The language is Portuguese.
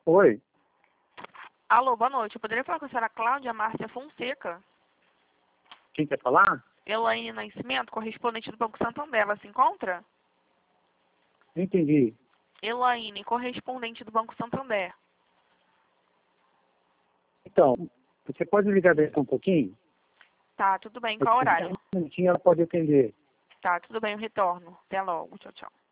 Oi, Alô, boa noite. Eu poderia falar com a senhora Cláudia Márcia Fonseca? quem quer falar? Elaine Nascimento, correspondente do Banco Santander. Ela se encontra? Não entendi. Elaine, correspondente do Banco Santander. Então, você pode ligar daqui um pouquinho? Tá, tudo bem. Qual horário? Um minutinho ela pode atender. Tá, tudo bem, eu retorno. Até logo. Tchau, tchau.